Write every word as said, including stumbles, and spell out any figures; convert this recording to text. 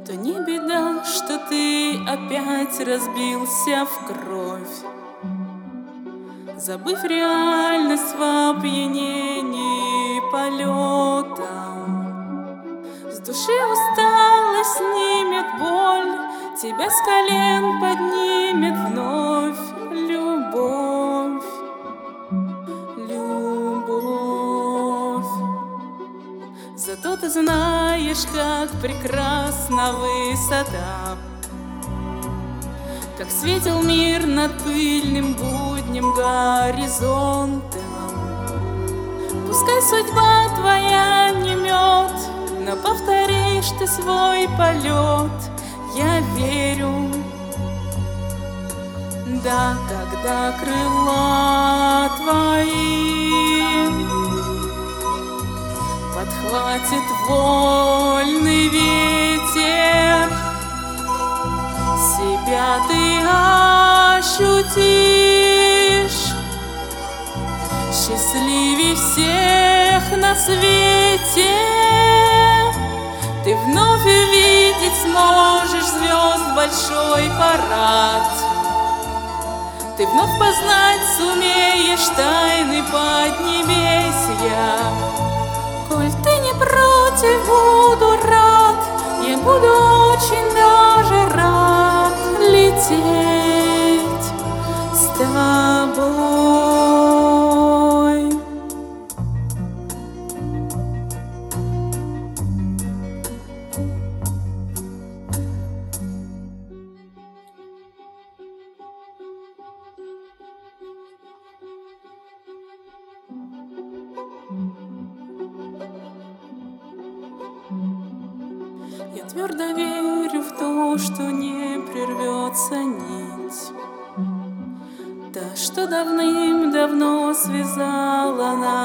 то не беда, что ты опять разбился в кровь, забыв реальность в опьянении полета. С души усталость снимет боль, тебя с колен поднимет вновь любовь, любовь. Зато ты знаешь, как прекрасна высота, как светил мир над пыльным будним горизонтом. Пускай судьба твоя не мед, но повторишь ты свой полет. Я верю, да, когда крыла твои подхватит вольный ветер, себя ты ощутишь счастливей всех на свете. Ты вновь увидеть сможешь звезд большой парад, ты вновь познать сумеешь тайны поднебесья. Коль ты не против, буду рад, я буду очень даже рад лететь с тобой. Я твердо верю в то, что не прервется нить, та, что давным-давно связала нас.